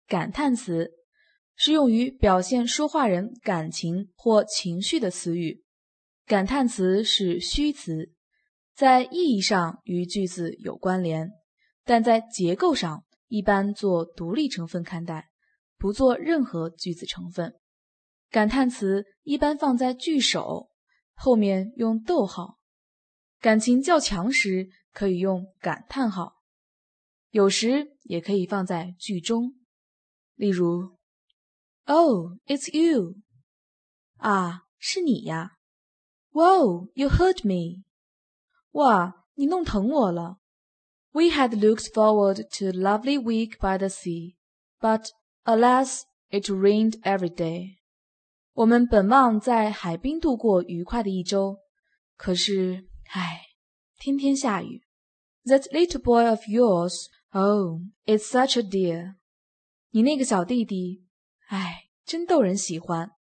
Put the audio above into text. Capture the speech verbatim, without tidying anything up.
感叹词，是用于表现说话人感情或情绪的词语。感叹词是虚词，在意义上与句子有关联，但在结构上一般做独立成分看待，不做任何句子成分。感叹词一般放在句首，后面用逗号。感情较强时可以用感叹号，有时也可以放在句中。例如 Oh, it's you. 啊，是你呀。Whoa, you hurt me. 哇，你弄疼我了。We had looked forward to a lovely week by the sea, but alas, it rained every day. 我们本望在海滨度过愉快的一周，可是，唉，天天下雨。That little boy of yours, oh, it's such a dear. 你那个小弟弟，唉，真逗人喜欢。